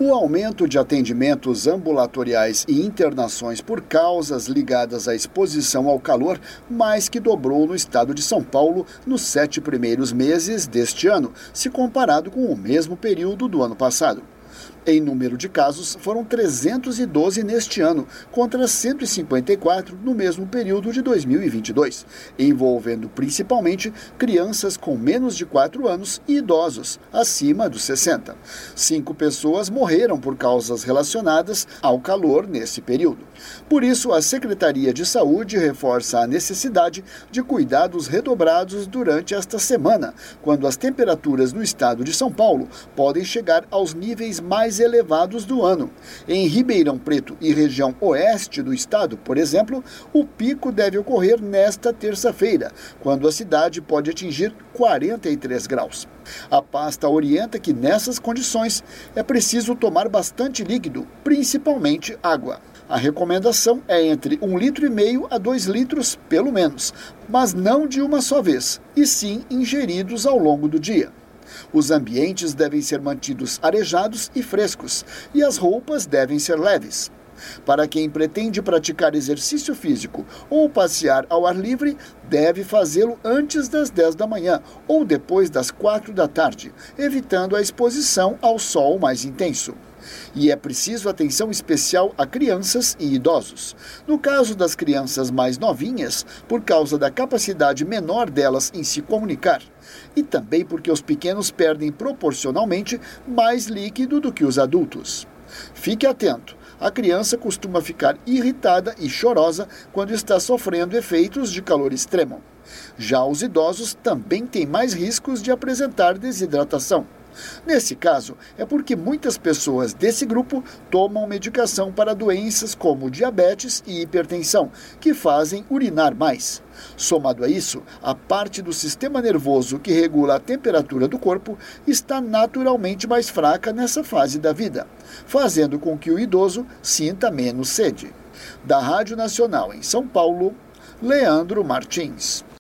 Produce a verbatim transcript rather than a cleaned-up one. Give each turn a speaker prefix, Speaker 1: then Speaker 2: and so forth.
Speaker 1: O aumento de atendimentos ambulatoriais e internações por causas ligadas à exposição ao calor mais que dobrou no estado de São Paulo nos sete primeiros meses deste ano, se comparado com o mesmo período do ano passado. Em número de casos, foram trezentos e doze neste ano, contra cento e cinquenta e quatro no mesmo período de dois mil e vinte e dois, envolvendo principalmente crianças com menos de quatro anos e idosos, acima dos sessenta. Cinco pessoas morreram por causas relacionadas ao calor nesse período. Por isso, a Secretaria de Saúde reforça a necessidade de cuidados redobrados durante esta semana, quando as temperaturas no estado de São Paulo podem chegar aos níveis mais elevados do ano. Em Ribeirão Preto e região oeste do estado, por exemplo, o pico deve ocorrer nesta terça-feira, quando a cidade pode atingir quarenta e três graus. A pasta orienta que nessas condições é preciso tomar bastante líquido, principalmente água. A recomendação é entre um litro e meio a dois litros, pelo menos, mas não de uma só vez, e sim ingeridos ao longo do dia. Os ambientes devem ser mantidos arejados e frescos, e as roupas devem ser leves. Para quem pretende praticar exercício físico ou passear ao ar livre, deve fazê-lo antes das dez da manhã ou depois das quatro da tarde, evitando a exposição ao sol mais intenso. E é preciso atenção especial a crianças e idosos. No caso das crianças mais novinhas, por causa da capacidade menor delas em se comunicar, e também porque os pequenos perdem proporcionalmente mais líquido do que os adultos. Fique atento. A criança costuma ficar irritada e chorosa quando está sofrendo efeitos de calor extremo. Já os idosos também têm mais riscos de apresentar desidratação. Nesse caso, é porque muitas pessoas desse grupo tomam medicação para doenças como diabetes e hipertensão, que fazem urinar mais. Somado a isso, a parte do sistema nervoso que regula a temperatura do corpo está naturalmente mais fraca nessa fase da vida, fazendo com que o idoso sinta menos sede. Da Rádio Nacional em São Paulo, Leandro Martins.